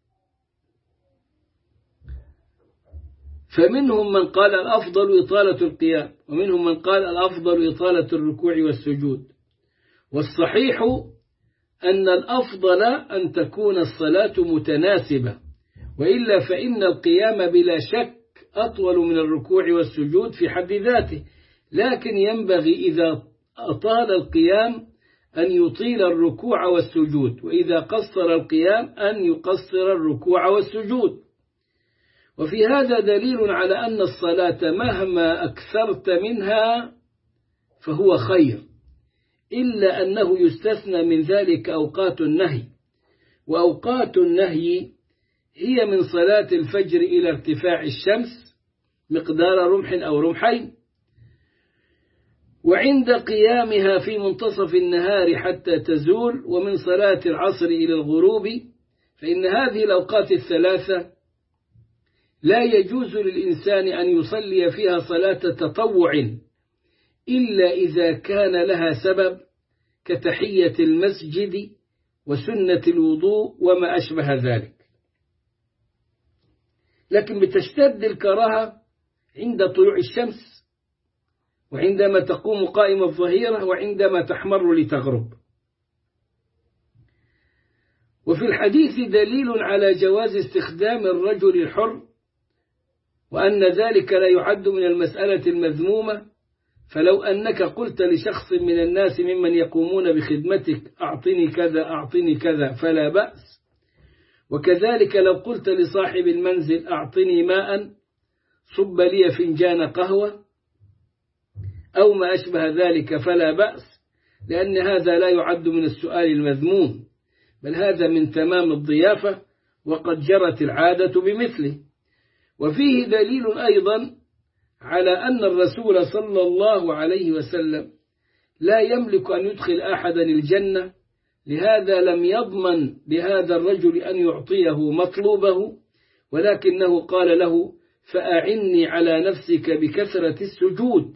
فمنهم من قال الأفضل إطالة القيام، ومنهم من قال الأفضل إطالة الركوع والسجود. والصحيح أن الأفضل أن تكون الصلاة متناسبة، وإلا فإن القيام بلا شك أطول من الركوع والسجود في حد ذاته، لكن ينبغي إذا أطال القيام أن يطيل الركوع والسجود، وإذا قصر القيام أن يقصر الركوع والسجود. وفي هذا دليل على أن الصلاة مهما أكثرت منها فهو خير، إلا أنه يستثنى من ذلك أوقات النهي، وأوقات النهي هي من صلاة الفجر إلى ارتفاع الشمس مقدار رمح أو رمحين، وعند قيامها في منتصف النهار حتى تزول، ومن صلاة العصر إلى الغروب. فإن هذه الأوقات الثلاثة لا يجوز للإنسان أن يصلي فيها صلاة تطوع إلا إذا كان لها سبب كتحية المسجد وسنة الوضوء وما أشبه ذلك، لكن بتشتد الكراهة عند طلوع الشمس، وعندما تقوم قائم الظهيرة، وعندما تحمر لتغرب. وفي الحديث دليل على جواز استخدام الرجل الحر، وأن ذلك لا يعد من المسألة المذمومة. فلو أنك قلت لشخص من الناس ممن يقومون بخدمتك أعطني كذا أعطني كذا فلا بأس، وكذلك لو قلت لصاحب المنزل أعطني ماء صب لي فنجان قهوة أو ما أشبه ذلك فلا بأس، لأن هذا لا يعد من السؤال المذموم، بل هذا من تمام الضيافة، وقد جرت العادة بمثله. وفيه دليل أيضا على أن الرسول صلى الله عليه وسلم لا يملك أن يدخل أحدا الجنة، لهذا لم يضمن لهذا الرجل أن يعطيه مطلوبه، ولكنه قال له فأعني على نفسك بكثرة السجود،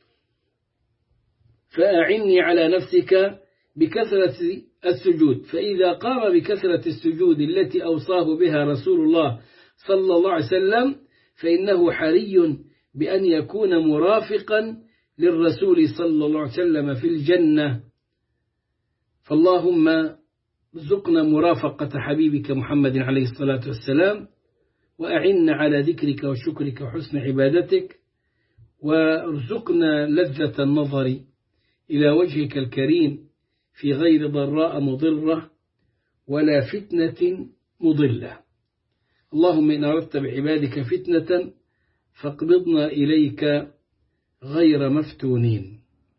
فأعني على نفسك بكثرة السجود. فإذا قام بكثرة السجود التي أوصاه بها رسول الله صلى الله عليه وسلم فإنه حري بأن يكون مرافقا للرسول صلى الله عليه وسلم في الجنة. فاللهم ارزقنا مرافقة حبيبك محمد عليه الصلاة والسلام، وأعنا على ذكرك وشكرك وحسن عبادتك، وارزقنا لذة النظر إلى وجهك الكريم في غير ضراء مضرة ولا فتنة مضلة. اللهم إن أردت بعبادك فتنة فاقبضنا إليك غير مفتونين.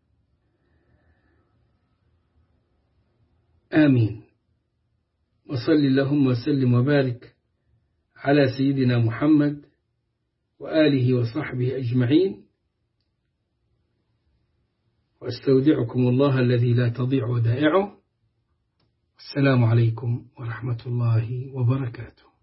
آمين. وصل اللهم وسلم وبارك على سيدنا محمد وآله وصحبه أجمعين، واستودعكم الله الذي لا تضيع ودائعه. السلام عليكم ورحمة الله وبركاته.